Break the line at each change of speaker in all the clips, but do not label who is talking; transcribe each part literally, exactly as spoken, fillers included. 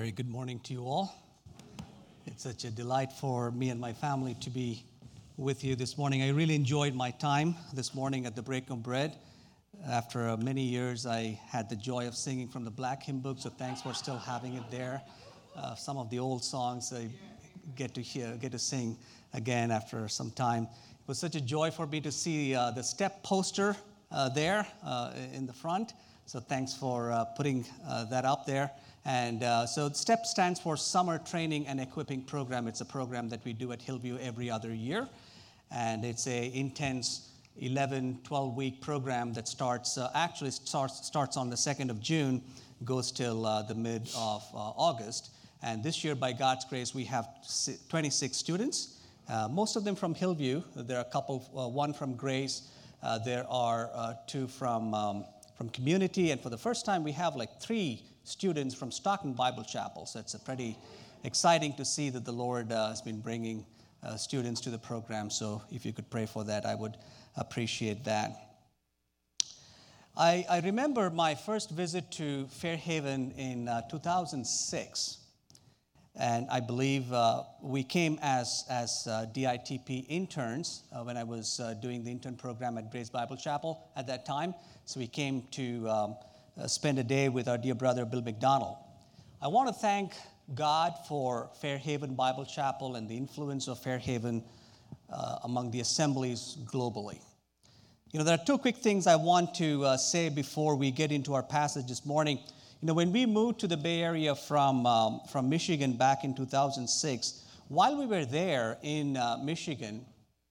Very good morning to you all. It's such a delight for me and my family to be with you this morning. I really enjoyed my time this morning at the Break of Bread. After uh, many years, I had the joy of singing from the Black Hymn Book, so thanks for still having it there. Uh, some of the old songs I get to hear, get to sing again after some time. It was such a joy for me to see uh, the step poster uh, there uh, in the front. So thanks for uh, putting uh, that up there. And uh, so STEP stands for Summer Training and Equipping Program. It's a program that we do at Hillview every other year. And it's a intense eleven, twelve-week program that starts, uh, actually starts, starts on the second of June, goes till uh, the mid of uh, August. And this year, by God's grace, we have twenty-six students, uh, most of them from Hillview. There are a couple, uh, one from Grace. Uh, there are uh, two from, um, from Community. And for the first time, we have like three students from Stockton Bible Chapel. So it's a pretty exciting to see that the Lord uh, has been bringing uh, students to the program. So if you could pray for that, I would appreciate that. I, I remember my first visit to Fairhaven in uh, two thousand six. And I believe uh, we came as, as uh, D I T P interns uh, when I was uh, doing the intern program at Grace Bible Chapel at that time. So we came to um, uh, spend a day with our dear brother, Bill McDonald. I want to thank God for Fairhaven Bible Chapel and the influence of Fairhaven uh, among the assemblies globally. You know, there are two quick things I want to uh, say before we get into our passage this morning. You know, when we moved to the Bay Area from, um, from Michigan back in two thousand six, while we were there in uh, Michigan,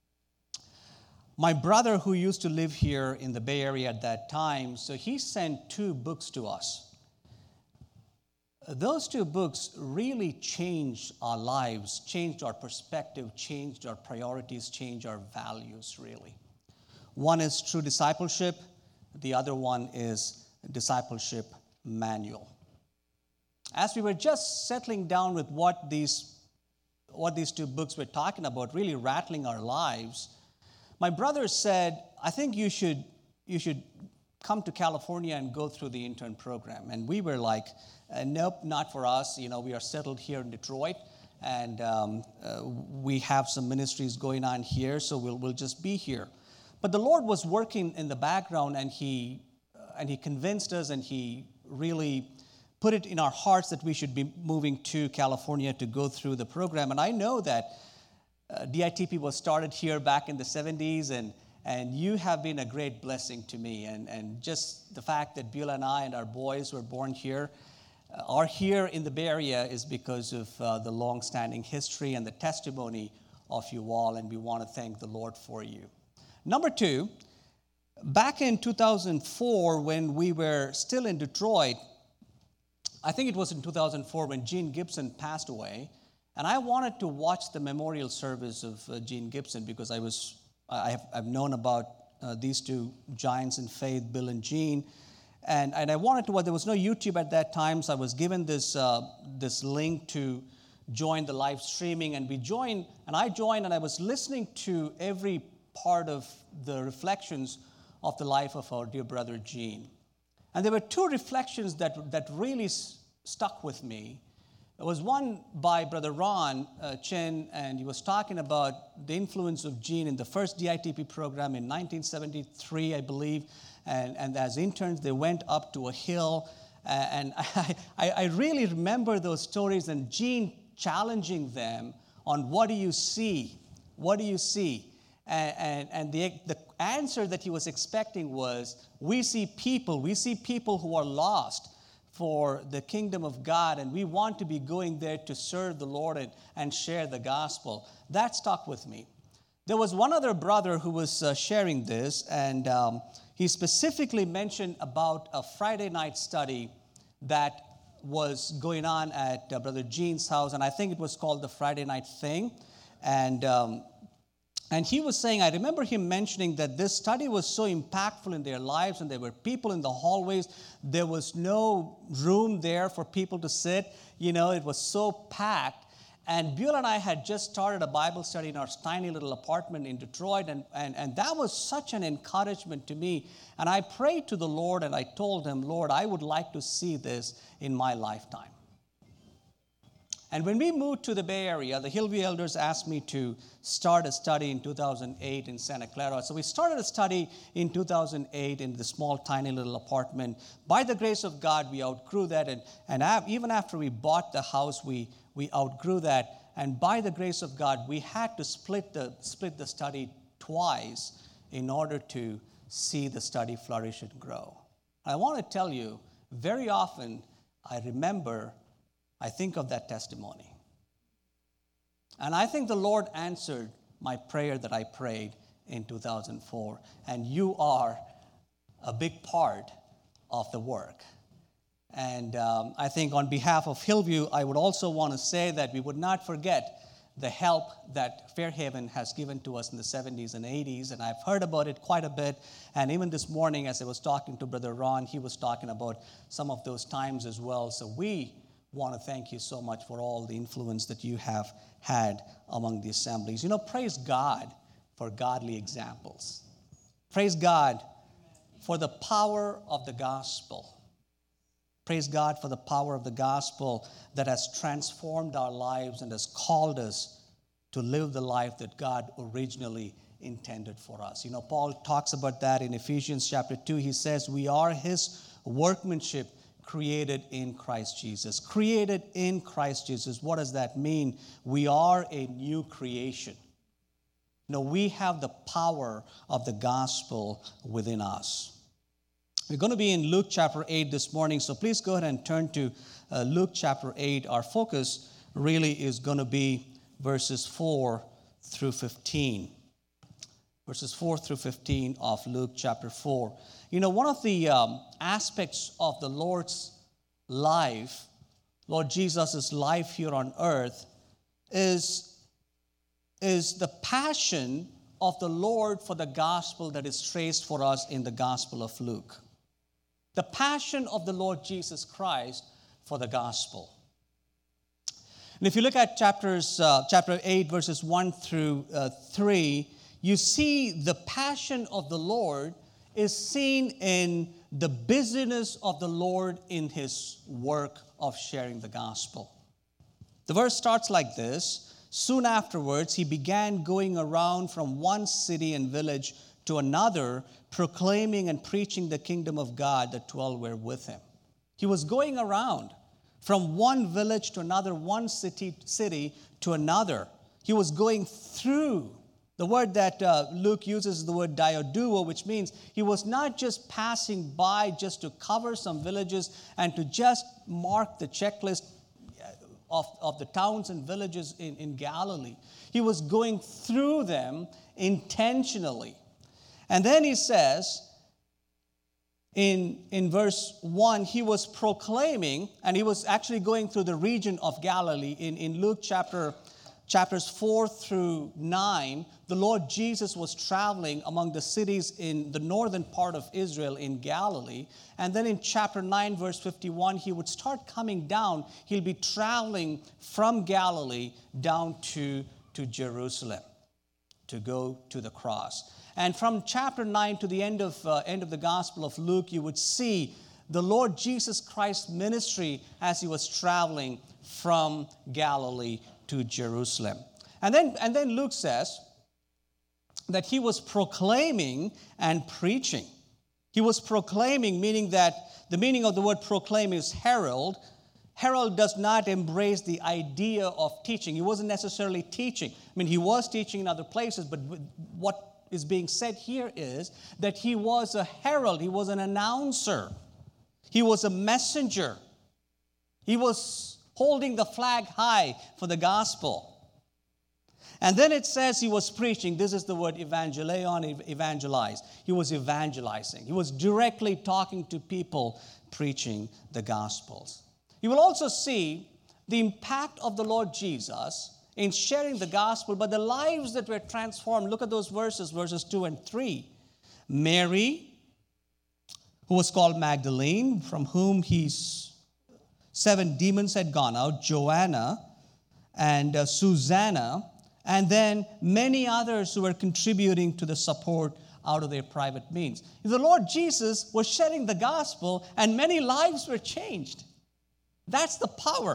my brother who used to live here in the Bay Area at that time, so he sent two books to us. Those two books really changed our lives, changed our perspective, changed our priorities, changed our values, really. One is True Discipleship. The other one is Discipleship Manual. As we were just settling down with what these, what these two books were talking about, really rattling our lives, my brother said, I think you should, you should come to California and go through the intern program. And we were like, uh, nope, not for us. You know, we are settled here in Detroit, and um, uh, we have some ministries going on here, so we'll, we'll just be here. But the Lord was working in the background, and he, uh, and he convinced us, and he really put it in our hearts that we should be moving to California to go through the program. And I know that uh, D I T P was started here back in the seventies, and, and you have been a great blessing to me. And, and just the fact that Beulah and I and our boys were born here, uh, are here in the Bay Area is because of uh, the long-standing history and the testimony of you all, and we want to thank the Lord for you. Number two, back in two thousand four, when we were still in Detroit, I think it was in two thousand four when Gene Gibson passed away, and I wanted to watch the memorial service of uh, Gene Gibson because I was I have I've known about uh, these two giants in faith, Bill and Gene, and and I wanted to. Well, there was no YouTube at that time, so I was given this uh, this link to join the live streaming, and we joined, and I joined, and I was listening to every part of the reflections of the life of our dear brother Gene. And there were two reflections that, that really s- stuck with me. There was one by Brother Ron uh, Chen, and he was talking about the influence of Gene in the first D I T P program in nineteen seventy-three, I believe. And, and as interns, they went up to a hill. Uh, and I, I, I really remember those stories, and Gene challenging them on what do you see? What do you see? And, and, and the, the answer that he was expecting was, we see people, we see people who are lost for the kingdom of God, and we want to be going there to serve the Lord and, and share the gospel. That stuck with me. There was one other brother who was uh, sharing this, and um, he specifically mentioned about a Friday night study that was going on at uh, Brother Gene's house, and I think it was called the Friday Night Thing. And um, And he was saying, I remember him mentioning that this study was so impactful in their lives, and there were people in the hallways. There was no room there for people to sit. You know, it was so packed. And Beulah and I had just started a Bible study in our tiny little apartment in Detroit, and, and, and that was such an encouragement to me. And I prayed to the Lord, and I told him, Lord, I would like to see this in my lifetime. And when we moved to the Bay Area, the Hillview Elders asked me to start a study in two thousand eight in Santa Clara. So we started a study in two thousand eight in the small, tiny little apartment. By the grace of God, we outgrew that. And, and even after we bought the house, we, we outgrew that. And by the grace of God, we had to split the, split the study twice in order to see the study flourish and grow. I want to tell you, very often, I remember I think of that testimony. And I think the Lord answered my prayer that I prayed in two thousand four. And you are a big part of the work. And um, I think on behalf of Hillview, I would also want to say that we would not forget the help that Fairhaven has given to us in the seventies and eighties. And I've heard about it quite a bit. And even this morning, as I was talking to Brother Ron, he was talking about some of those times as well. So we want to thank you so much for all the influence that you have had among the assemblies. You know, praise God for godly examples. Praise God for the power of the gospel. Praise God for the power of the gospel that has transformed our lives and has called us to live the life that God originally intended for us. You know, Paul talks about that in Ephesians chapter two. He says, we are his workmanship, created in Christ Jesus. Created in Christ Jesus. What does that mean? We are a new creation. No, we have the power of the gospel within us. We're going to be in Luke chapter eight this morning, so please go ahead and turn to uh, Luke chapter eight. Our focus really is going to be verses four through fifteen. Verses four through fifteen of Luke chapter four. You know, one of the um, aspects of the Lord's life, Lord Jesus' life here on earth, is, is the passion of the Lord for the gospel that is traced for us in the Gospel of Luke. The passion of the Lord Jesus Christ for the gospel. And if you look at chapters, uh, chapter eight, verses one through three, you see the passion of the Lord is seen in the busyness of the Lord in his work of sharing the gospel. The verse starts like this. Soon afterwards, he began going around from one city and village to another, proclaiming and preaching the kingdom of God. The twelve were with him. He was going around from one village to another, one city, city to another. He was going through. The word that uh, Luke uses is the word diaduo, which means he was not just passing by just to cover some villages and to just mark the checklist of, of the towns and villages in, in Galilee. He was going through them intentionally. And then he says, in, in verse one, he was proclaiming, and he was actually going through the region of Galilee. In, in Luke chapter Chapters four through nine, the Lord Jesus was traveling among the cities in the northern part of Israel in Galilee. And then in chapter nine, verse fifty-one, he would start coming down. He'll be traveling from Galilee down to, to Jerusalem to go to the cross. And from chapter nine to the end of, uh, end of the Gospel of Luke, you would see the Lord Jesus Christ's ministry as he was traveling from Galilee to Jerusalem. And then, and then Luke says that he was proclaiming and preaching. He was proclaiming, meaning that the meaning of the word proclaim is herald. Herald does not embrace the idea of teaching. He wasn't necessarily teaching. I mean, he was teaching in other places, but what is being said here is that he was a herald. He was an announcer. He was a messenger. He was holding the flag high for the gospel. And then it says he was preaching. This is the word evangelion, evangelize. He was evangelizing. He was directly talking to people, preaching the gospels. You will also see the impact of the Lord Jesus in sharing the gospel, but the lives that were transformed. Look at those verses, verses two and three. Mary, who was called Magdalene, from whom he's seven demons had gone out, Joanna and uh, Susanna, and then many others who were contributing to the support out of their private means. The Lord Jesus was sharing the gospel, and many lives were changed. That's the power.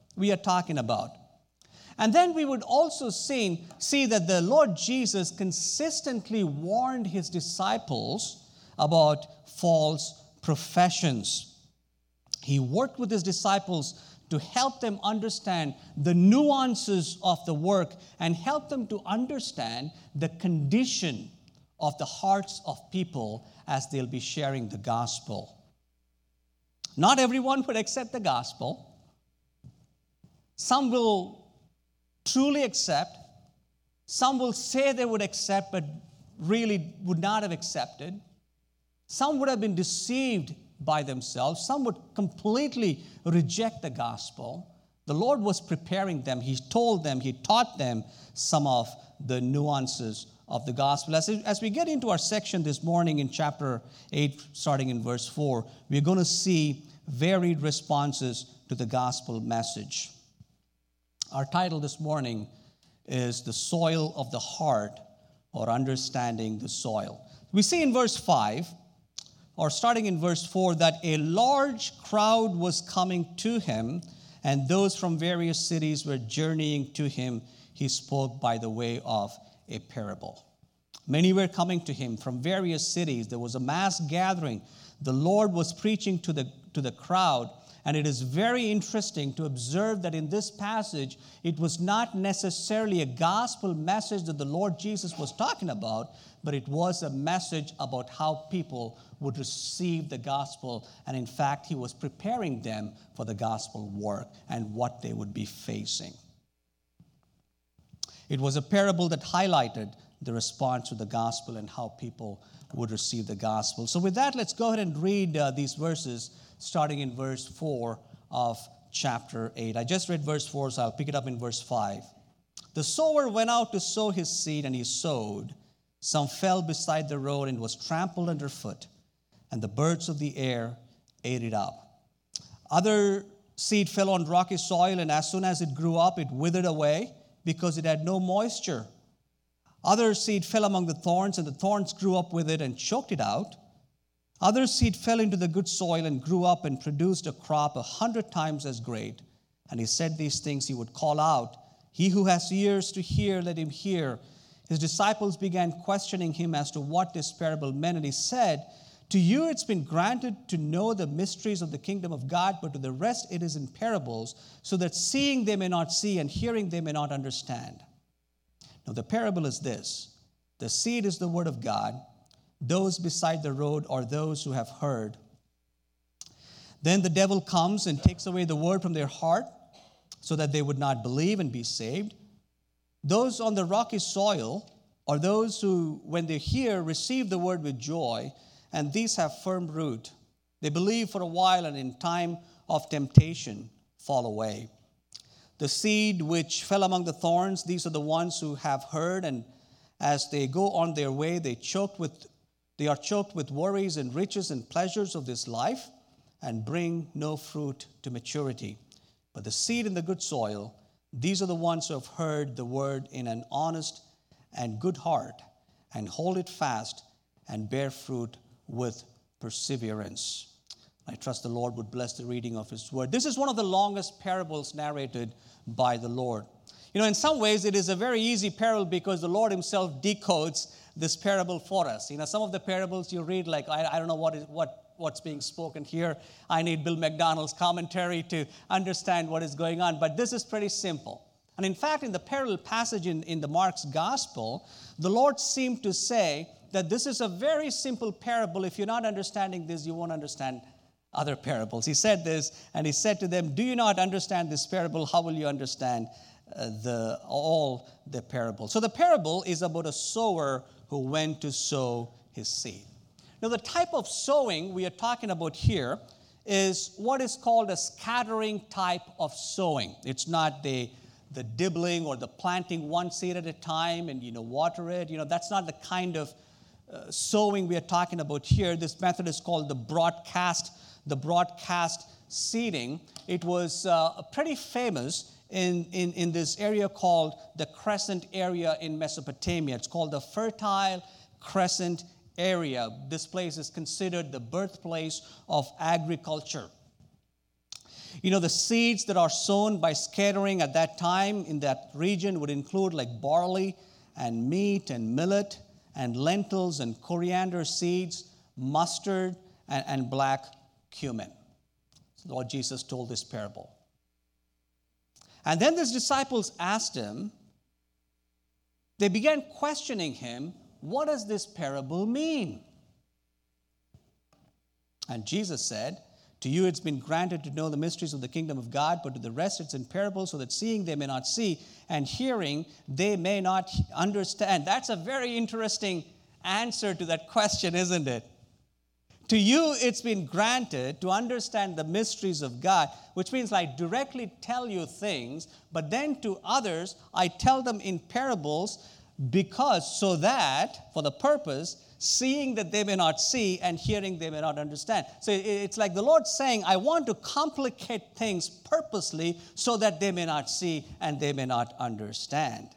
we are talking about. And then we would also see, see that the Lord Jesus consistently warned his disciples about false professions. He worked with his disciples to help them understand the nuances of the work and help them to understand the condition of the hearts of people as they'll be sharing the gospel. Not everyone would accept the gospel. Some will truly accept. Some will say they would accept, but really would not have accepted. Some would have been deceived by themselves. Some would completely reject the gospel. The Lord was preparing them. He told them, He taught them some of the nuances of the gospel. As, as we get into our section this morning in chapter eight, starting in verse four, we're going to see varied responses to the gospel message. Our title this morning is The Soil of the Heart, or Understanding the Soil. We see in verse five, or starting in verse four, that a large crowd was coming to him, and those from various cities were journeying to him. He spoke by the way of a parable. Many were coming to him from various cities. There was a mass gathering. The Lord was preaching to the, to the crowd. And it is very interesting to observe that in this passage, it was not necessarily a gospel message that the Lord Jesus was talking about, but it was a message about how people would receive the gospel. And in fact, he was preparing them for the gospel work and what they would be facing. It was a parable that highlighted the response to the gospel and how people would receive the gospel. So with that, let's go ahead and read uh, these verses, starting in verse four of chapter eight. I just read verse four, so I'll pick it up in verse five. The sower went out to sow his seed, and he sowed. Some fell beside the road and was trampled underfoot, and the birds of the air ate it up. Other seed fell on rocky soil, and as soon as it grew up, it withered away because it had no moisture. Other seed fell among the thorns, and the thorns grew up with it and choked it out. Other seed fell into the good soil and grew up and produced a crop a hundred times as great. And he said these things, he would call out, "He who has ears to hear, let him hear." His disciples began questioning him as to what this parable meant. And he said, "To you it's been granted to know the mysteries of the kingdom of God, but to the rest it is in parables, so that seeing they may not see and hearing they may not understand." Now the parable is this: the seed is the word of God. Those beside the road are those who have heard. Then the devil comes and takes away the word from their heart, so that they would not believe and be saved. Those on the rocky soil are those who, when they hear, receive the word with joy, and these have firm root. They believe for a while, and in time of temptation fall away. The seed which fell among the thorns, these are the ones who have heard, and as they go on their way, they choked with They are choked with worries and riches and pleasures of this life and bring no fruit to maturity. But the seed in the good soil, these are the ones who have heard the word in an honest and good heart and hold it fast and bear fruit with perseverance. I trust the Lord would bless the reading of his word. This is one of the longest parables narrated by the Lord. You know, in some ways, it is a very easy parable because the Lord himself decodes this parable for us. You know, some of the parables you read, like, I, I don't know what is what what's being spoken here. I need Bill McDonald's commentary to understand what is going on. But this is pretty simple. And in fact, in the parallel passage in, in the Mark's gospel, the Lord seemed to say that this is a very simple parable. If you're not understanding this, you won't understand other parables. He said this, and he said to them, "Do you not understand this parable? How will you understand Uh, the all the parable?" So the parable is about a sower who went to sow his seed. Now the type of sowing we are talking about here is what is called a scattering type of sowing. It's not the the dibbling or the planting one seed at a time and you know water it. You know that's not the kind of uh, sowing we are talking about here. This method is called the broadcast the broadcast seeding. It was uh, pretty famous In, in, in this area called the Crescent area in Mesopotamia. It's called the Fertile Crescent area. This place is considered the birthplace of agriculture. You know, the seeds that are sown by scattering at that time in that region would include like barley and meat and millet and lentils and coriander seeds, mustard and, and black cumin. So the Lord Jesus told this parable. And then his disciples asked him, they began questioning him, what does this parable mean? And Jesus said, to you it's been granted to know the mysteries of the kingdom of God, but to the rest it's in parables, so that seeing they may not see, and hearing they may not understand. That's a very interesting answer to that question, isn't it? To you it's been granted to understand the mysteries of God, which means I directly tell you things, but then to others I tell them in parables, because so that, for the purpose, seeing that they may not see and hearing they may not understand. So it's like the Lord saying, I want to complicate things purposely so that they may not see and they may not understand.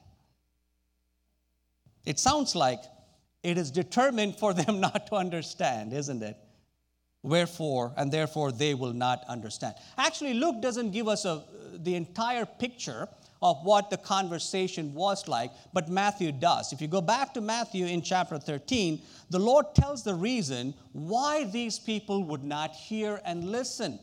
It sounds like it is determined for them not to understand, isn't it? Wherefore, and therefore they will not understand. Actually, Luke doesn't give us a, the entire picture of what the conversation was like, but Matthew does. If you go back to Matthew in chapter thirteen, the Lord tells the reason why these people would not hear and listen.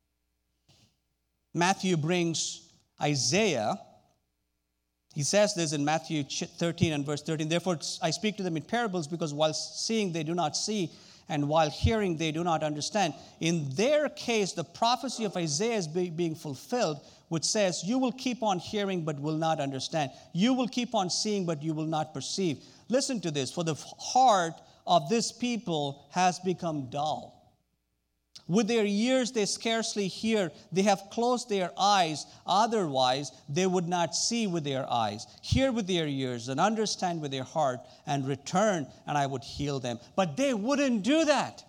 Matthew brings Isaiah. He says this in Matthew thirteen and verse thirteen, therefore I speak to them in parables, because while seeing they do not see, and while hearing they do not understand. In their case, the prophecy of Isaiah is being fulfilled, which says, you will keep on hearing but will not understand. You will keep on seeing but you will not perceive. Listen to this, for the heart of this people has become dull. With their ears they scarcely hear. They have closed their eyes. Otherwise, they would not see with their eyes, hear with their ears, and understand with their heart, and return, and I would heal them. But they wouldn't do that.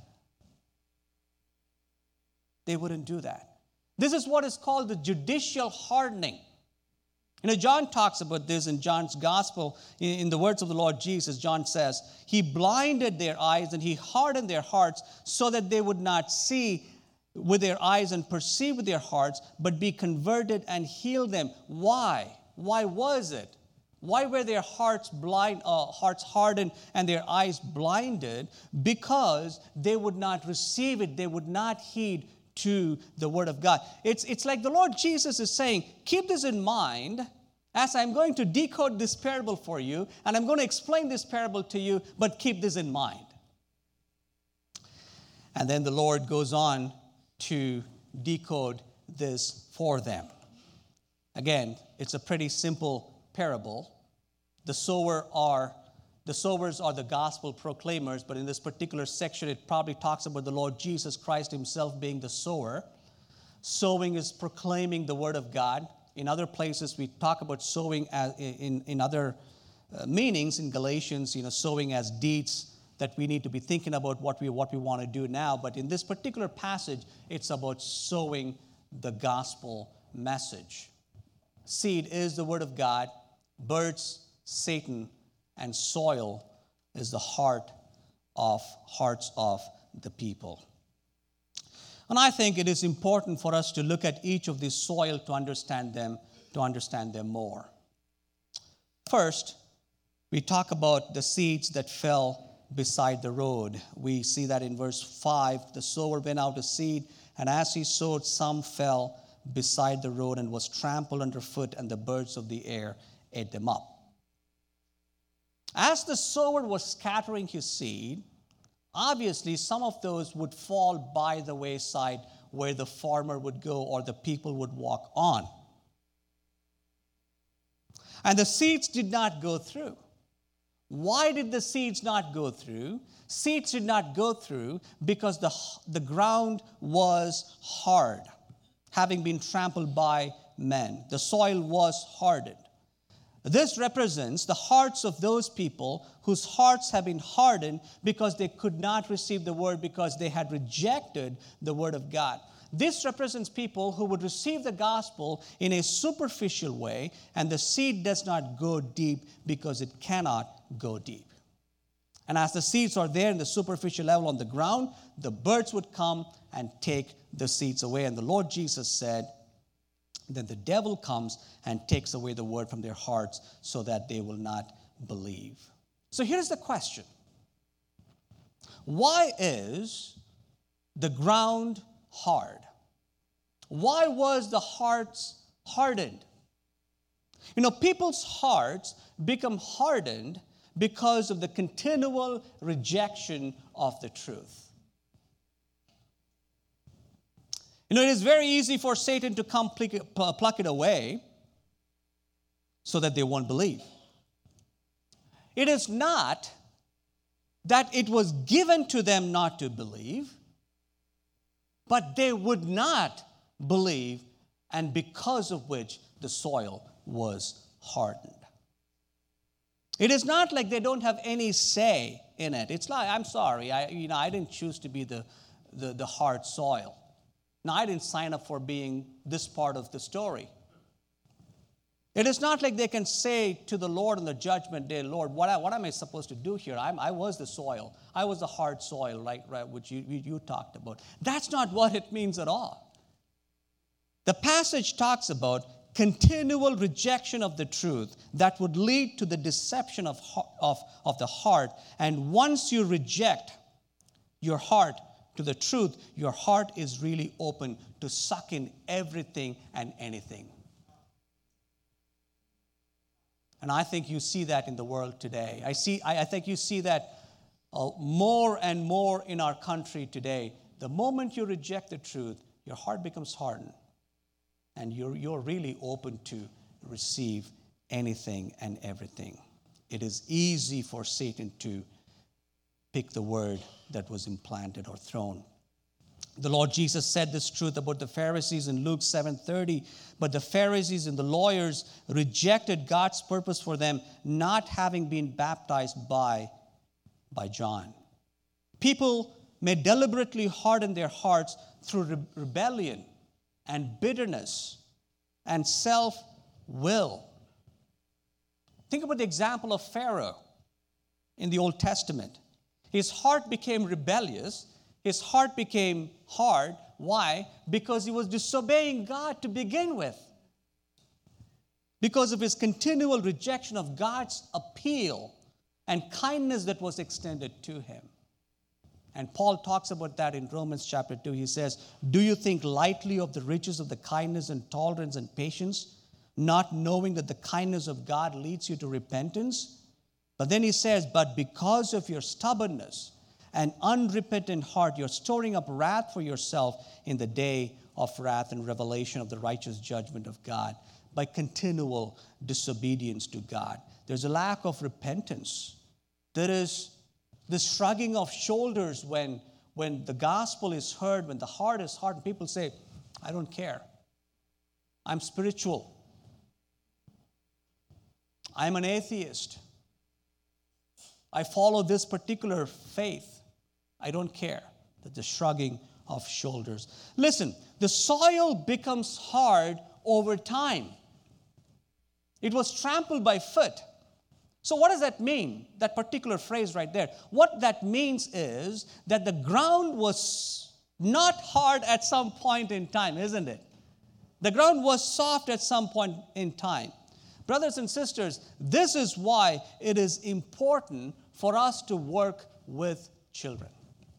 They wouldn't do that. This is what is called the judicial hardening. You know, John talks about this in John's gospel. In the words of the Lord Jesus, John says, he blinded their eyes and he hardened their hearts so that they would not see with their eyes and perceive with their hearts, but be converted and heal them. Why? Why was it? Why were their hearts blind, uh, hearts hardened and their eyes blinded? Because they would not receive it. They would not heed to the word of God. It's, it's like the Lord Jesus is saying, keep this in mind as I'm going to decode this parable for you, and I'm going to explain this parable to you, but keep this in mind. And then the Lord goes on to decode this for them. Again, it's a pretty simple parable. The sower are The sowers are the gospel proclaimers, but in this particular section, it probably talks about the Lord Jesus Christ himself being the sower. Sowing is proclaiming the word of God. In other places, we talk about sowing as in, in other uh, meanings. In Galatians, you know, sowing as deeds that we need to be thinking about what we, what we want to do now. But in this particular passage, it's about sowing the gospel message. Seed is the word of God. Birds, Satan, and soil is the heart of hearts of the people. And I think it is important for us to look at each of these soil to understand them, to understand them more. First, we talk about the seeds that fell beside the road. We see that in verse five, the sower went out to seed, and as he sowed, some fell beside the road and was trampled underfoot, and the birds of the air ate them up. As the sower was scattering his seed, obviously some of those would fall by the wayside where the farmer would go or the people would walk on. And the seeds did not go through. Why did the seeds not go through? Seeds did not go through because the, the ground was hard, having been trampled by men. The soil was hardened. This represents the hearts of those people whose hearts have been hardened because they could not receive the word because they had rejected the word of God. This represents people who would receive the gospel in a superficial way, and the seed does not go deep because it cannot go deep. And as the seeds are there in the superficial level on the ground, the birds would come and take the seeds away. And the Lord Jesus said, then the devil comes and takes away the word from their hearts so that they will not believe. So here's the question. Why is the ground hard? Why was the hearts hardened? You know, people's hearts become hardened because of the continual rejection of the truth. You know, it is very easy for Satan to come pluck it away so that they won't believe. It is not that it was given to them not to believe, but they would not believe, and because of which the soil was hardened. It is not like they don't have any say in it. It's like, I'm sorry, I, you know, I didn't choose to be the, the, the hard soil. Now, I didn't sign up for being this part of the story. It is not like they can say to the Lord on the judgment day, Lord, what, what am I supposed to do here? I'm, I was the soil. I was the hard soil, right, right, which you, you talked about. That's not what it means at all. The passage talks about continual rejection of the truth that would lead to the deception of, of, of the heart. And once you reject your heart to the truth, your heart is really open to suck in everything and anything. And I think you see that in the world today. I see. I, I think you see that uh, more and more in our country today. The moment you reject the truth, your heart becomes hardened. And you're, you're really open to receive anything and everything. It is easy for Satan to pick the word that was implanted or thrown. The Lord Jesus said this truth about the Pharisees in Luke seven thirty. But the Pharisees and the lawyers rejected God's purpose for them, not having been baptized by, by John. People may deliberately harden their hearts through re- rebellion and bitterness and self-will. Think about the example of Pharaoh in the Old Testament. His heart became rebellious. His heart became hard. Why? Because he was disobeying God to begin with. Because of his continual rejection of God's appeal and kindness that was extended to him. And Paul talks about that in Romans chapter two. He says, do you think lightly of the riches of the kindness and tolerance and patience, not knowing that the kindness of God leads you to repentance? But then he says, but because of your stubbornness and unrepentant heart, you're storing up wrath for yourself in the day of wrath and revelation of the righteous judgment of God by continual disobedience to God. There's a lack of repentance. There is this shrugging of shoulders when, when the gospel is heard, when the heart is hardened. People say, I don't care. I'm spiritual. I'm an atheist. I follow this particular faith. I don't care. That's the shrugging of shoulders. Listen, the soil becomes hard over time. It was trampled by foot. So what does that mean, that particular phrase right there? What that means is that the ground was not hard at some point in time, isn't it? The ground was soft at some point in time. Brothers and sisters, this is why it is important for us to work with children.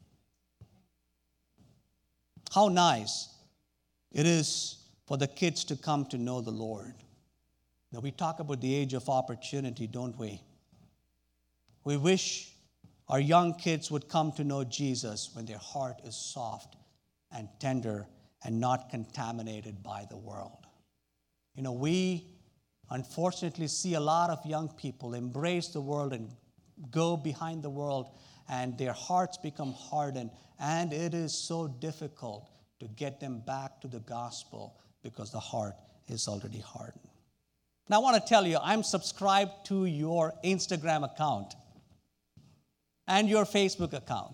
How nice it is for the kids to come to know the Lord. Now, we talk about the age of opportunity, don't we? We wish our young kids would come to know Jesus when their heart is soft and tender and not contaminated by the world. You know, we unfortunately see a lot of young people embrace the world and go behind the world, and their hearts become hardened, and it is so difficult to get them back to the gospel because the heart is already hardened. Now, I want to tell you, I'm subscribed to your Instagram account and your Facebook account.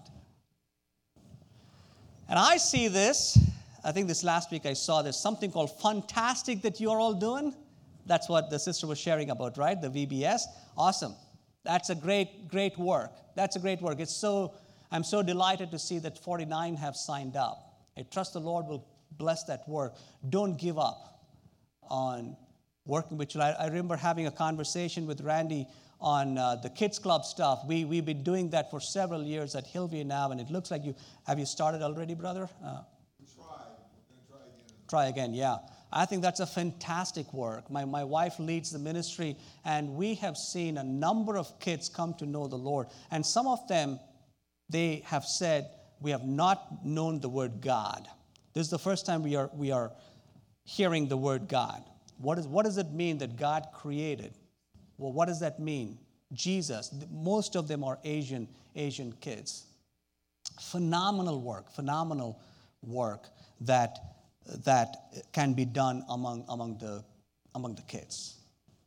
And I see this, I think this last week I saw there's something called Funtastic that you're all doing. That's what the sister was sharing about, right? The V B S. Awesome. That's a great, great work. That's a great work. It's so, I'm so delighted to see that forty-nine have signed up. I trust the Lord will bless that work. Don't give up on working with children. I, I remember having a conversation with Randy on uh, the kids club stuff. We, we've been doing that for several years at Hillview now, and it looks like you, have you started already, brother? Uh,
we tried. We're going to try again.
Try again, yeah. I think that's a fantastic work. My, my wife leads the ministry, and we have seen a number of kids come to know the Lord. And some of them, they have said, we have not known the word God. This is the first time we are, we are hearing the word God. What, is, what does it mean that God created? Well, what does that mean? Jesus. Most of them are Asian, Asian kids. Phenomenal work, phenomenal work that that can be done among, among, the, among the kids.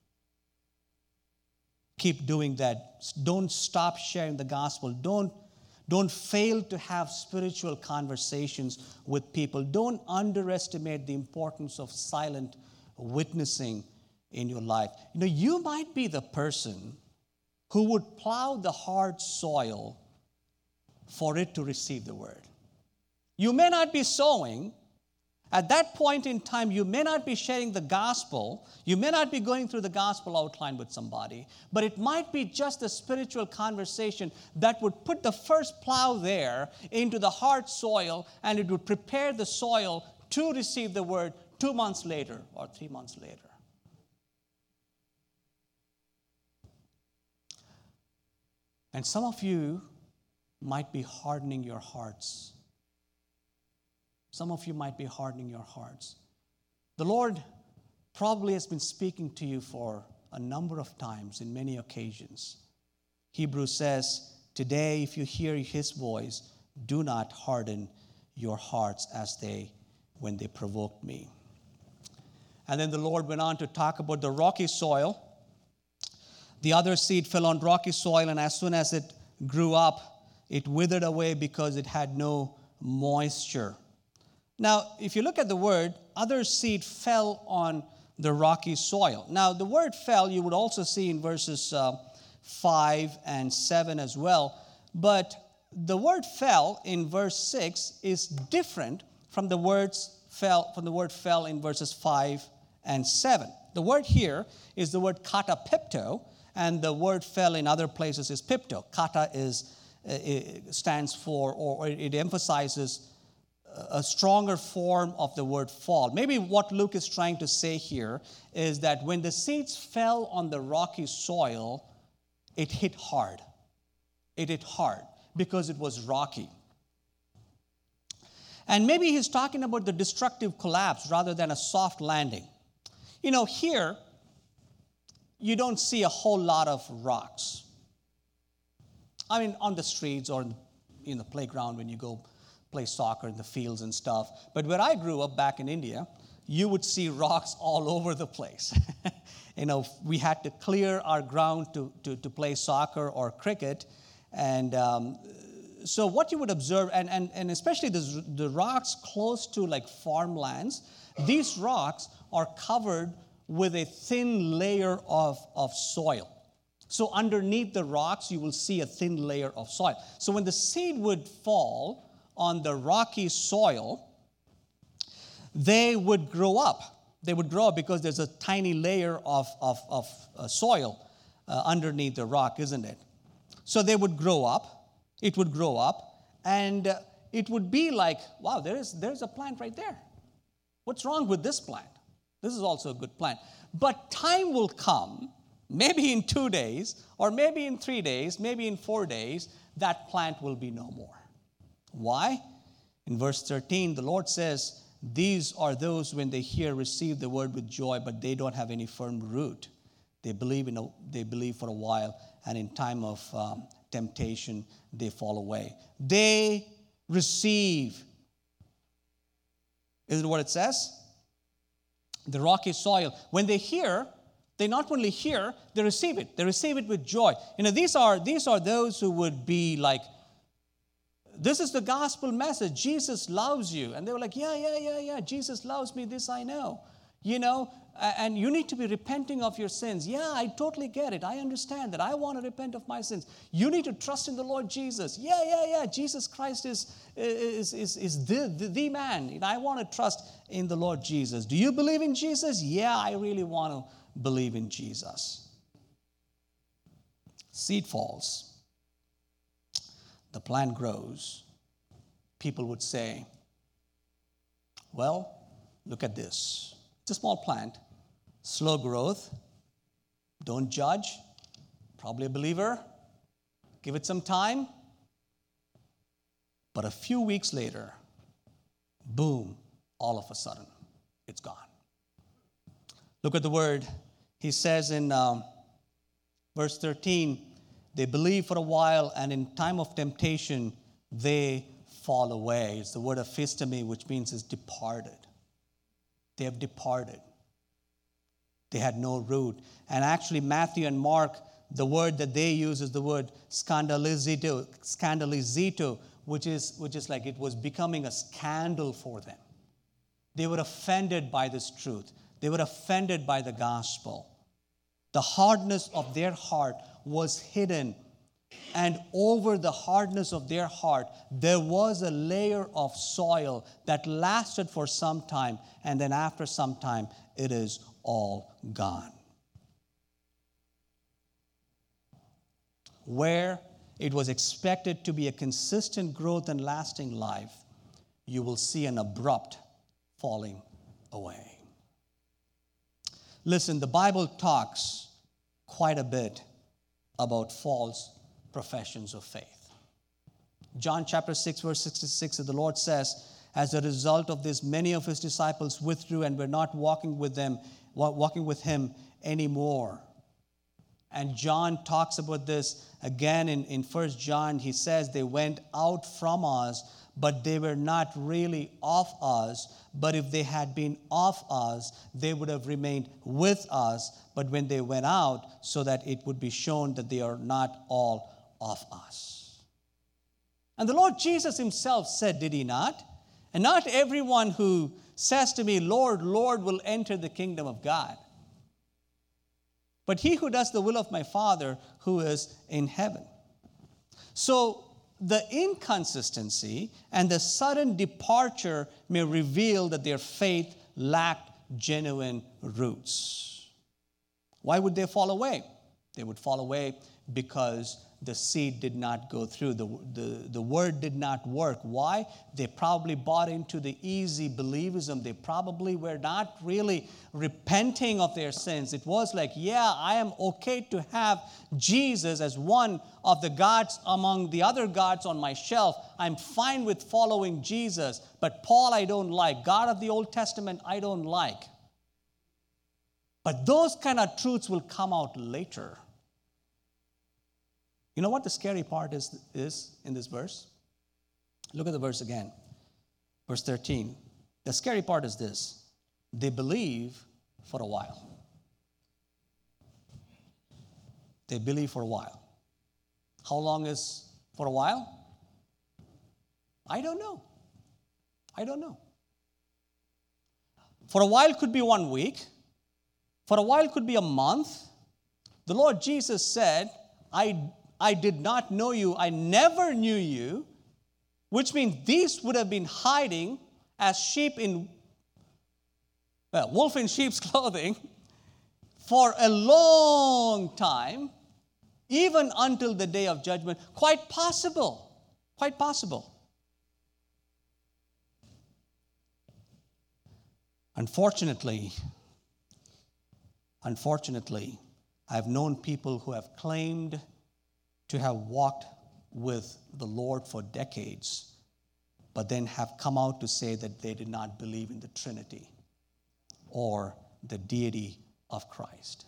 Keep doing that. Don't stop sharing the gospel. Don't, don't fail to have spiritual conversations with people. Don't underestimate the importance of silent witnessing in your life. You know, you might be the person who would plow the hard soil for it to receive the word. You may not be sowing. At that point in time, you may not be sharing the gospel. You may not be going through the gospel outline with somebody, but it might be just a spiritual conversation that would put the first plow there into the hard soil, and it would prepare the soil to receive the word two months later or three months later. And some of you might be hardening your hearts. Some of you might be hardening your hearts. The Lord probably has been speaking to you for a number of times in many occasions. Hebrews says, today if you hear his voice, do not harden your hearts as they, when they provoked me. And then the Lord went on to talk about the rocky soil. The other seed fell on rocky soil, and as soon as it grew up, it withered away because it had no moisture. Now, if you look at the word, other seed fell on the rocky soil. Now, the word fell, you would also see in verses uh, five and seven as well. But the word fell in verse six is different from the words fell from the word fell in verses five and seven. The word here is the word katapepto, and the word fell in other places is pipto. Kata is uh, stands for, or it emphasizes a stronger form of the word fall. Maybe what Luke is trying to say here is that when the seeds fell on the rocky soil, it hit hard. It hit hard because it was rocky. And maybe he's talking about the destructive collapse rather than a soft landing. You know, here, you don't see a whole lot of rocks. I mean, on the streets or in the playground when you go play soccer in the fields and stuff. But where I grew up back in India, you would see rocks all over the place. You know, we had to clear our ground to, to, to play soccer or cricket. And um, so what you would observe, and, and, and especially the, the rocks close to like farmlands, these rocks are covered with a thin layer of, of soil. So underneath the rocks, you will see a thin layer of soil. So when the seed would fall on the rocky soil, they would grow up. They would grow up because there's a tiny layer of, of, of uh, soil uh, underneath the rock, isn't it? So they would grow up. It would grow up, and uh, it would be like, wow, there is there's a plant right there. What's wrong with this plant? This is also a good plant. But time will come, maybe in two days, or maybe in three days, maybe in four days, that plant will be no more. Why? In verse thirteen, the Lord says, these are those when they hear, receive the word with joy, but they don't have any firm root. They believe in a, they believe for a while, and in time of um, temptation, they fall away. They receive. Isn't it what it says? The rocky soil. When they hear, they not only hear, they receive it. They receive it with joy. You know, these are these are those who would be like, this is the gospel message. Jesus loves you. And they were like, yeah, yeah, yeah, yeah. Jesus loves me. This I know. You know, a- and you need to be repenting of your sins. Yeah, I totally get it. I understand that. I want to repent of my sins. You need to trust in the Lord Jesus. Yeah, yeah, yeah. Jesus Christ is, is, is, is the, the, the man. And I want to trust in the Lord Jesus. Do you believe in Jesus? Yeah, I really want to believe in Jesus. Seed falls. The plant grows. People would say, well, look at this. It's a small plant, slow growth. Don't judge. Probably a believer. Give it some time. But a few weeks later, boom, all of a sudden, it's gone. Look at the word. He says in um, verse thirteen, they believe for a while, and in time of temptation, they fall away. It's the word aphistemi, which means is departed. They have departed. They had no root. And actually, Matthew and Mark, the word that they use is the word scandalizito, scandalizito, which is, which is like it was becoming a scandal for them. They were offended by this truth. They were offended by the gospel. The hardness of their heart was hidden. And over the hardness of their heart, there was a layer of soil that lasted for some time, and then after some time, it is all gone. Where it was expected to be a consistent growth and lasting life, you will see an abrupt falling away. Listen, the Bible talks quite a bit about false professions of faith. John chapter six, verse sixty-six, the Lord says, as a result of this, many of his disciples withdrew and were not walking with them, walking with him anymore. And John talks about this again in, in First John. He says they went out from us, but they were not really of us. But if they had been of us, they would have remained with us. But when they went out, so that it would be shown that they are not all of us. And the Lord Jesus himself said, did he not? And not everyone who says to me, Lord, Lord, will enter the kingdom of God, but he who does the will of my Father who is in heaven. So the inconsistency and the sudden departure may reveal that their faith lacked genuine roots. Why would they fall away? They would fall away because the seed did not go through. The, the, the word did not work. Why? They probably bought into the easy believism. They probably were not really repenting of their sins. It was like, yeah, I am okay to have Jesus as one of the gods among the other gods on my shelf. I'm fine with following Jesus. But Paul, I don't like. God of the Old Testament, I don't like. But those kind of truths will come out later. You know what the scary part is, is in this verse? Look at the verse again. Verse thirteen. The scary part is this. They believe for a while. They believe for a while. How long is for a while? I don't know. I don't know. For a while could be one week. For a while could be a month. The Lord Jesus said, I I did not know you. I never knew you, which means these would have been hiding as sheep in, well, wolf in sheep's clothing for a long time, even until the day of judgment. Quite possible. Quite possible. Unfortunately, unfortunately, I've known people who have claimed to have walked with the Lord for decades, but then have come out to say that they did not believe in the Trinity or the deity of Christ.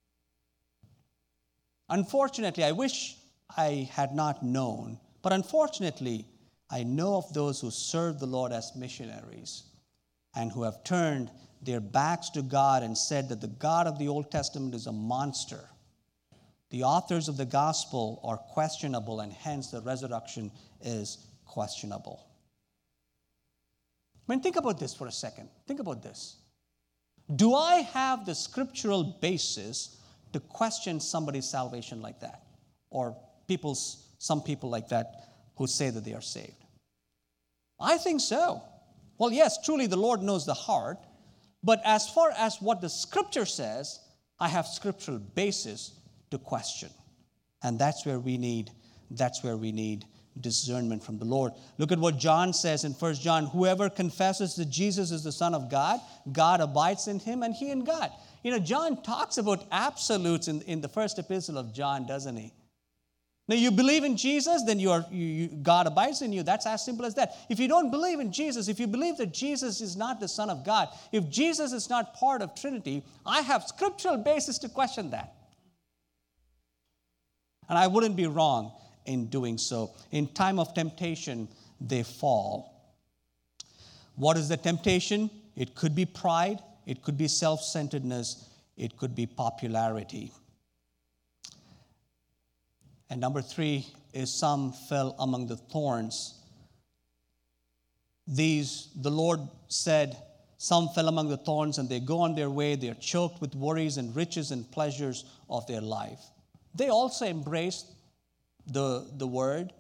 Unfortunately, I wish I had not known, but unfortunately, I know of those who serve the Lord as missionaries and who have turned their backs to God and said that the God of the Old Testament is a monster. The authors of the gospel are questionable, and hence the resurrection is questionable. I mean, think about this for a second. Think about this. Do I have the scriptural basis to question somebody's salvation like that? Or people's, some people like that who say that they are saved? I think so. Well, yes, truly the Lord knows the heart. But as far as what the scripture says, I have scriptural basis to question. And that's where we need, that's where we need discernment from the Lord. Look at what John says in First John. Whoever confesses that Jesus is the Son of God, God abides in him and he in God. You know, John talks about absolutes in, in the first epistle of John, doesn't he? Now, you believe in Jesus, then you are, you, you, God abides in you. That's as simple as that. If you don't believe in Jesus, if you believe that Jesus is not the Son of God, if Jesus is not part of Trinity, I have scriptural basis to question that. And I wouldn't be wrong in doing so. In time of temptation, they fall. What is the temptation? It could be pride. It could be self-centeredness. It could be popularity. And number three is some fell among the thorns. These, the Lord said, some fell among the thorns and they go on their way. They are choked with worries and riches and pleasures of their life. They also embraced the, the word.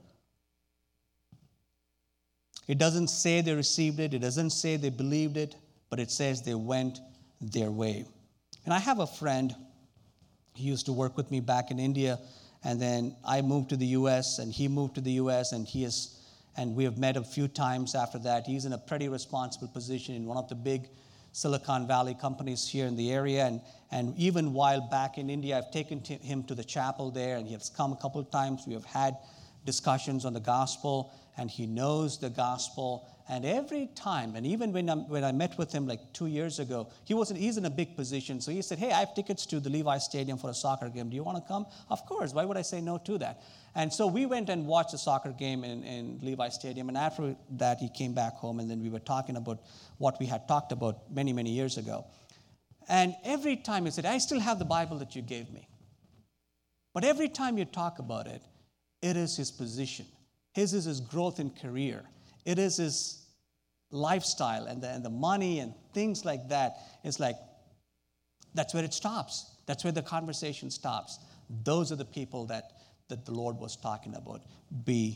It doesn't say they received it. It doesn't say they believed it. But it says they went their way. And I have a friend. He used to work with me back in India. And then I moved to the U S and he moved to the U S and he is, and we have met a few times after that. He's in a pretty responsible position in one of the big Silicon Valley companies here in the area. And, and even while back in India, I've taken to him to the chapel there and he has come a couple of times. We have had discussions on the gospel and he knows the gospel. And every time, and even when, I'm, when I met with him like two years ago, he wasn't, he's in a big position. So he said, hey, I have tickets to the Levi Stadium for a soccer game. Do you want to come? Of course. Why would I say no to that? And so we went and watched a soccer game in, in Levi Stadium. And after that, he came back home. And then we were talking about what we had talked about many, many years ago. And every time he said, I still have the Bible that you gave me. But every time you talk about it, it is his position. His is his growth in career. It is his lifestyle and the, and the money and things like that. It's like, that's where it stops. That's where the conversation stops. Those are the people that, that the Lord was talking about. Be,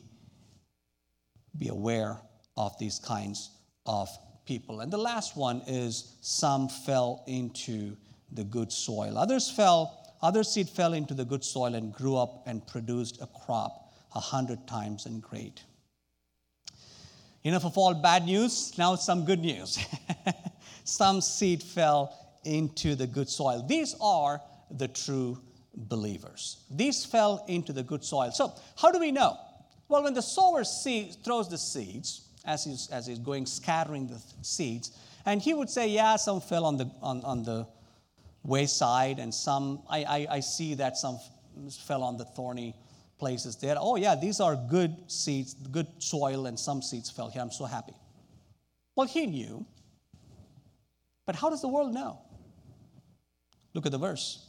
be aware of these kinds of people. And the last one is some fell into the good soil. Others fell, other seed fell into the good soil and grew up and produced a crop a hundred times and great. Enough of all bad news, now some good news. Some seed fell into the good soil. These are the true believers. These fell into the good soil. So how do we know? Well, when the sower seed, throws the seeds, as he's, as he's going scattering the seeds, and he would say, yeah, some fell on the on, on the wayside, and some, I, I, I see that some fell on the thorny places there. Oh, yeah, these are good seeds, good soil, and some seeds fell here. I'm so happy. Well, he knew. But how does the world know? Look at the verse.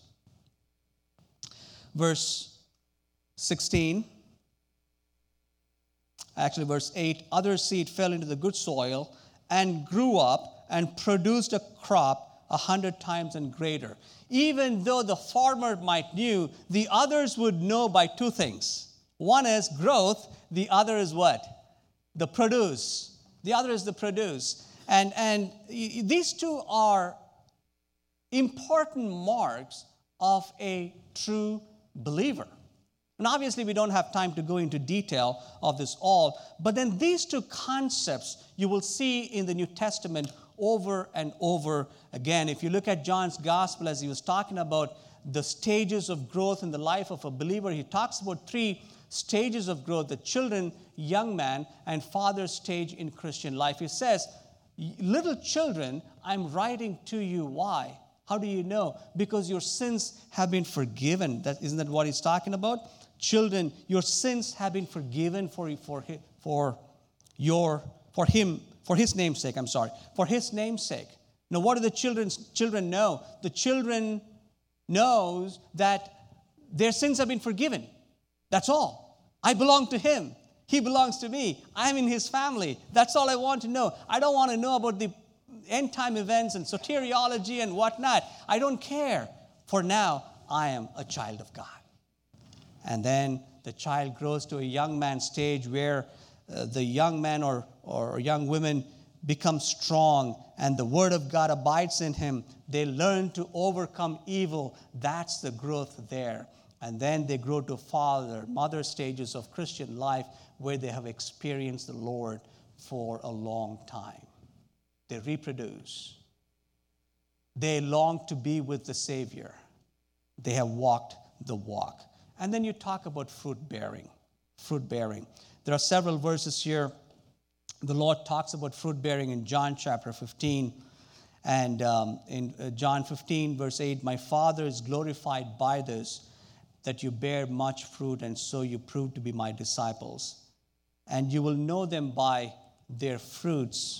Verse sixteen. Actually, verse eight. Other seed fell into the good soil and grew up and produced a crop a hundred times and greater. Even though the farmer might knew, the others would know by two things. One is growth, the other is what? The produce. The other is the produce. And, and these two are important marks of a true believer. And obviously, we don't have time to go into detail of this all, but then these two concepts you will see in the New Testament over and over again. If you look at John's gospel as he was talking about the stages of growth in the life of a believer, he talks about three stages of growth: the children, young man, and father stage in Christian life. He says, little children, I'm writing to you. Why? How do you know? Because your sins have been forgiven. That, isn't that what he's talking about? Children, your sins have been forgiven for, for, for, your, for him, for his name's sake, I'm sorry, for his name's sake. Now, what do the children's, children know? The children knows that their sins have been forgiven. That's all. I belong to him. He belongs to me. I'm in his family. That's all I want to know. I don't want to know about the end time events and soteriology and whatnot. I don't care. For now, I am a child of God. And then the child grows to a young man stage where uh, the young man or, or young women become strong and the word of God abides in him. They learn to overcome evil. That's the growth there. And then they grow to father, mother stages of Christian life where they have experienced the Lord for a long time. They reproduce. They long to be with the Savior. They have walked the walk. And then you talk about fruit bearing. Fruit bearing. There are several verses here. The Lord talks about fruit bearing in John chapter fifteen. And um, in uh, John fifteen, verse eight, my Father is glorified by this, that you bear much fruit, and so you prove to be my disciples. And you will know them by their fruits,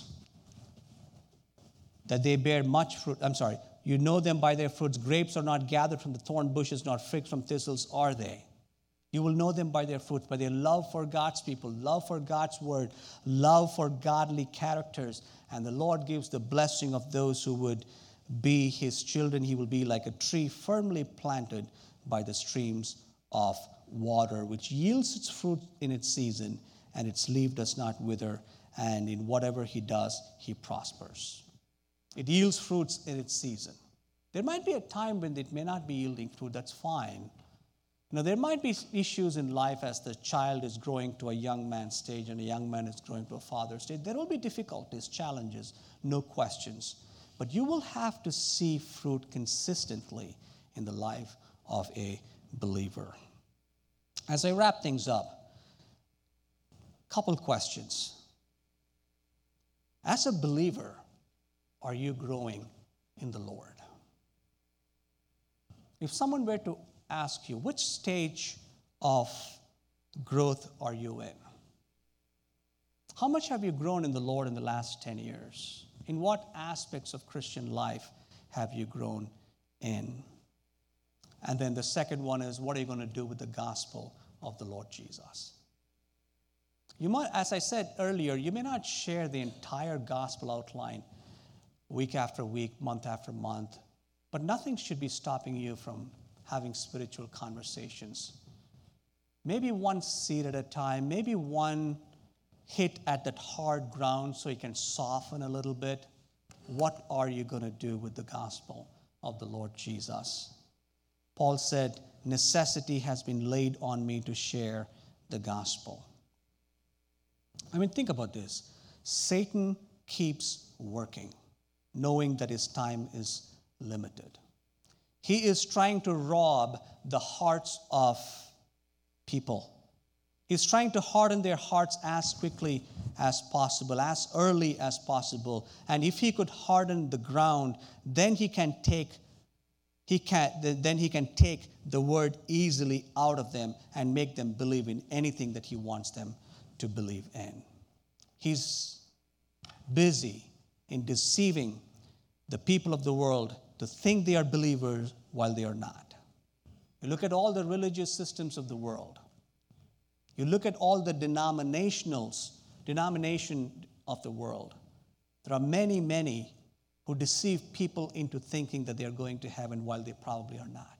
that they bear much fruit. I'm sorry. You know them by their fruits. Grapes are not gathered from the thorn bushes, nor figs from thistles, are they? You will know them by their fruits, by their love for God's people, love for God's word, love for godly characters. And the Lord gives the blessing of those who would be his children. He will be like a tree firmly planted by the streams of water, which yields its fruit in its season, and its leaf does not wither, and in whatever he does, he prospers. It yields fruits in its season. There might be a time when it may not be yielding fruit. That's fine. You know, there might be issues in life as the child is growing to a young man stage and a young man is growing to a father stage. There will be difficulties, challenges, no questions. But you will have to see fruit consistently in the life of a believer. As I wrap things up, a couple questions. As a believer, are you growing in the Lord? If someone were to ask you, which stage of growth are you in? How much have you grown in the Lord in the last ten years? In what aspects of Christian life have you grown in? And then the second one is, what are you going to do with the gospel of the Lord Jesus? You might, as I said earlier, you may not share the entire gospel outline week after week, month after month, but nothing should be stopping you from having spiritual conversations. Maybe one seed at a time, maybe one hit at that hard ground so you can soften a little bit. What are you going to do with the gospel of the Lord Jesus? Paul said, necessity has been laid on me to share the gospel. I mean, think about this. Satan keeps working, knowing that his time is limited. He is trying to rob the hearts of people. He's trying to harden their hearts as quickly as possible, as early as possible. And if he could harden the ground, then he can take he can then he can take the word easily out of them and make them believe in anything that he wants them to believe in. He's busy in deceiving the people of the world to think they are believers while they are not. You look at all the religious systems of the world. You look at all the denominationals, denomination of the world. There are many, many who deceive people into thinking that they are going to heaven while they probably are not.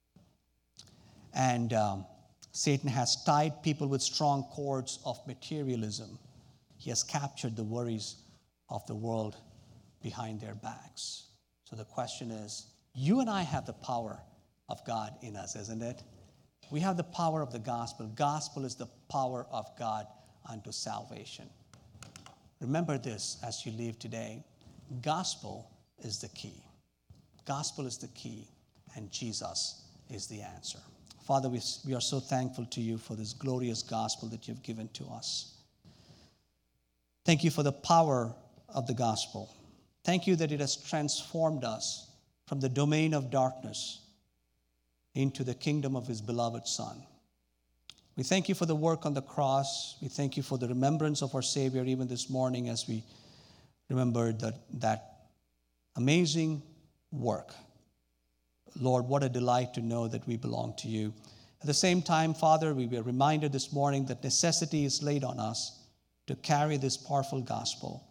And um, Satan has tied people with strong cords of materialism. He has captured the worries of the world behind their backs. So the question is, you and I have the power of God in us, isn't it? We have the power of the gospel. Gospel is the power of God unto salvation. Remember this as you leave today. Gospel is the key. Gospel is the key, and Jesus is the answer. Father, we, we are so thankful to you for this glorious gospel that you've given to us. Thank you for the power of the gospel. Thank you that it has transformed us from the domain of darkness into the kingdom of his beloved Son. We thank you for the work on the cross. We thank you for the remembrance of our Savior even this morning as we remembered that, that amazing work. Lord, what a delight to know that we belong to you. At the same time, Father, we were reminded this morning that necessity is laid on us to carry this powerful gospel.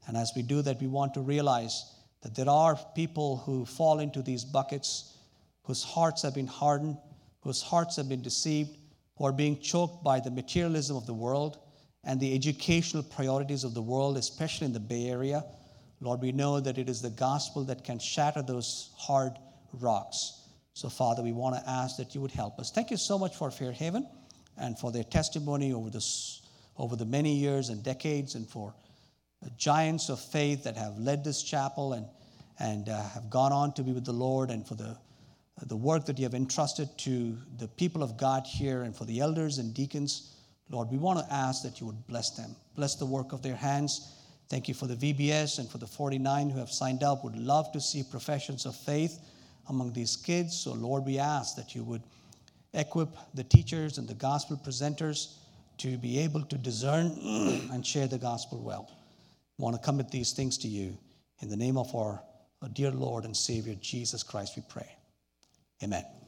And as we do that, we want to realize that there are people who fall into these buckets, whose hearts have been hardened, whose hearts have been deceived, who are being choked by the materialism of the world and the educational priorities of the world, especially in the Bay Area. Lord, we know that it is the gospel that can shatter those hard rocks. So, Father, we want to ask that you would help us. Thank you so much for Fairhaven and for their testimony over this, over the many years and decades, and for the giants of faith that have led this chapel and, and uh, have gone on to be with the Lord, and for the, the work that you have entrusted to the people of God here, and for the elders and deacons. Lord, we want to ask that you would bless them. Bless the work of their hands. Thank you for the V B S and for the forty-nine who have signed up. Would love to see professions of faith among these kids. So, Lord, we ask that you would equip the teachers and the gospel presenters to be able to discern and share the gospel well. I want to commit these things to you. In the name of our, our dear Lord and Savior, Jesus Christ, we pray. Amen.